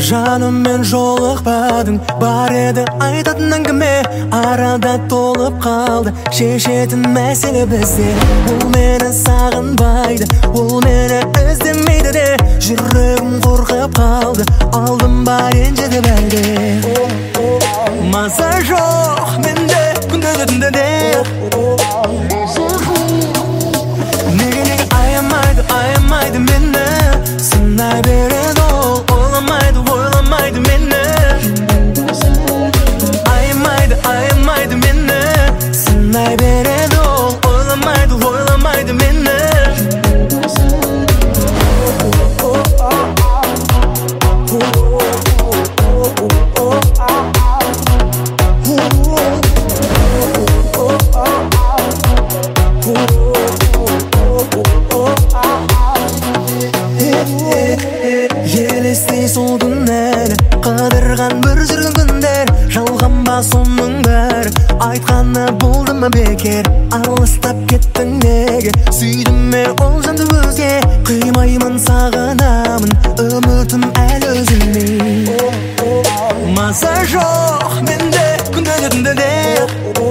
Жаныммен жолықпадың, бар еді айтатын әңгіме. Арада толып қалды, шешетін мәселе бізде. Ол мені сағынбайды, ол мені іздемейді де. Жүрегім қорқып қалды, алдым ба ренжіді бәлде. Маза жоқ менде күндегі түнде де. Неге аямайды мені, сынай береді ол. Ойламайды мені, аямайды мені, сынай береді ол. Ойламайды мені. Елестей сол күндер, қыдырған бір жүрген күндер. Жалған ба соның бәрі, айтқаны болды ма бекер. Алыстап кеттің неге, сүйдім ме ол жанды өзге. Қимаймын, сағынамын, үмітім әлі үзілмей. Маза жоқ менде күндегі түнде де.